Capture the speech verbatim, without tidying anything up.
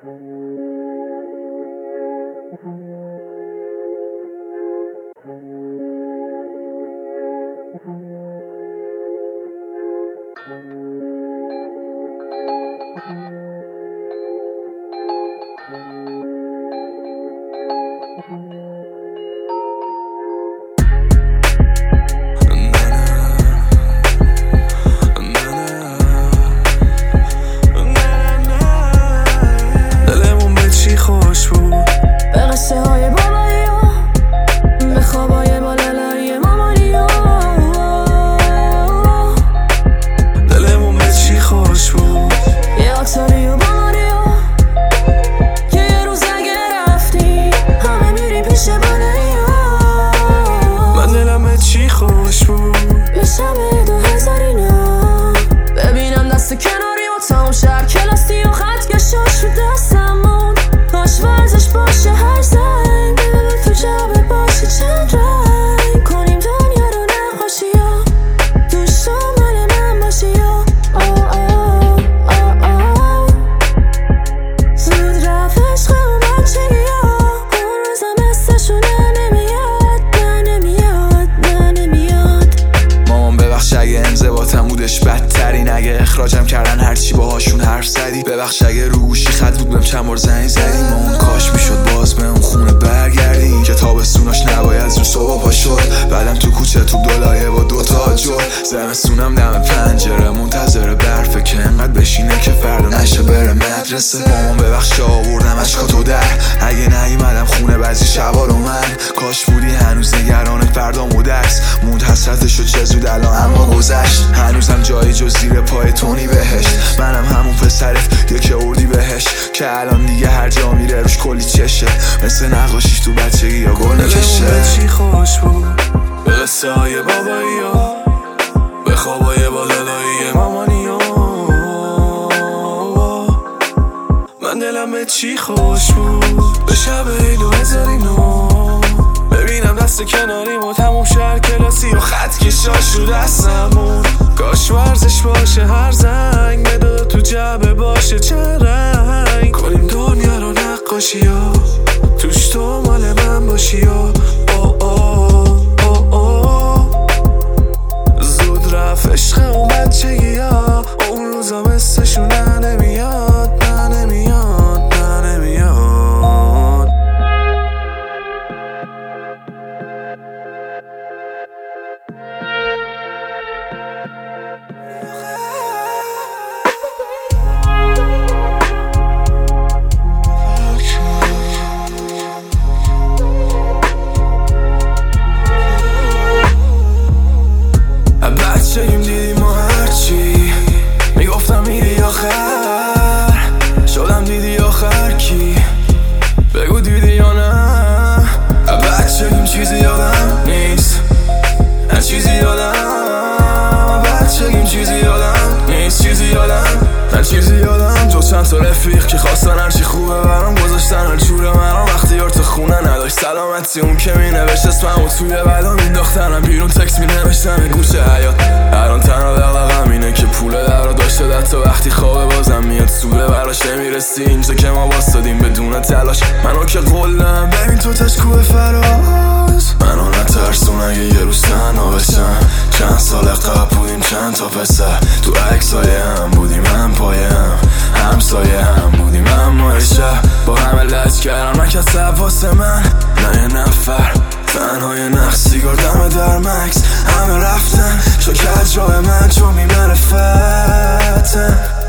دلمون به چی خوش بود، به قصه های بابایی ها، به خوابای بالالایی مامانی ها. دلمون به چی خوش بود، یه آکتاری و باماری ها، که یه روز اگه رفتی همه میری پیش بالایی ها. من دلم به چی خوش بود، یه شب دو هزارینا، ببینم دست کناری و تمام شهر کلاسی و خط کشاش رو دستمون. کاش ورزش باشه هر زنگ، ببینم تو جبه باشه چند رنگ، کنیم دنیا رو نقاشی ها، دوش تو مال من باشی ها. آه آه آه آه زود رفت عشق و بچگی ها، اون روزا مثلشونه نمیاد، نه نمیاد، نه نمیاد. مامان ببخش اگه انضباطم بودش بدترین، اگه اخراجم کردن هرچی باهاشون حرف زدی، ببخش اگه رو گوشی خط بود بهم چند بار زنگ زدی. مامان کاش میشد باز به اون خونه برگردی، که تابستوناش نباید زود صبح پا شد، بعدم تو کوچه تو دولایه با دوتا جل، زمستونم دم پنجره منتظر برفه که انقدر بشینه که فردا نشه بره مدرسه. مامان ببخش آوردم اشکاتو در، اگه نیومدم خونه بعضی شبا رو من، کاش بودی هنوز نگران فردام و درس، موند حسرتشو چه زود الان اما گذشت، هنوزم جایی جز زیر پای تونی بهشت. منم همون پسرت یک اردی بهش، که الان دیگه هر جا میره روش کلی چشه، مثل نقاشیش تو بچگی یا گل نکشه. به چی خوش بود، به قصه های بابایی ها، به خوابای بالالایی مامانی ها. من دلم به چی خوش بود، به شب دو هزارینا، ببینم دست کناریم و تموم شهر کلاسی و خط کشاش رو دستمون. کاش ورزش باشه هر زنگ، مداد تو جبه باشه چند رنگ، کنیم دنیا رو نقاشی ها، توش تو مال من باشی ها. آه آه آه آه زود رفت عشق اون بچگی ها، اون روزا مثلشونه نمیاد، نه نمیاد، نه نمیاد. بچگیم دیدیم ما هرچی میگفتم میری آخر، شدم دیدی آخر کی، بگو دیدی یا نه. بچگیم چیزی یادم نیست، هر چیزی یادم، بچگیم چیزی یادم نیست، چیزی یادم، هر چیزی یادم جو چند تا رفیق که خواستن هرچی خوبه برام گذاشتن هر جوره مرام، وقتی یار تو خونه نداشت سلامتی، اون که می نوشت اسممو توی بلا مینداختنم بیرون، تکس می نوشتم گوشه حیات. الان تنها دقدقم اینه که پول در رو داشته در تا وقتی خوابه بازم میاد سوله براش نمیرسی، اینجا که ما باستادیم بدون تلاش، منو که قلم ببین تو تشکوه فراز، منو نترسون اگه یه روز تنها بشم، چند سال قبل بودیم چند تا پسر، تو عکسای هم بودیم هم پایه هم همسایه هم بودیم، اما شب با همه لج کردم نکسب واسه من، نه یه نفر تنهای نخ سیگار دم در مکس، همه رفتن شو کج راه من چون میمرفتن.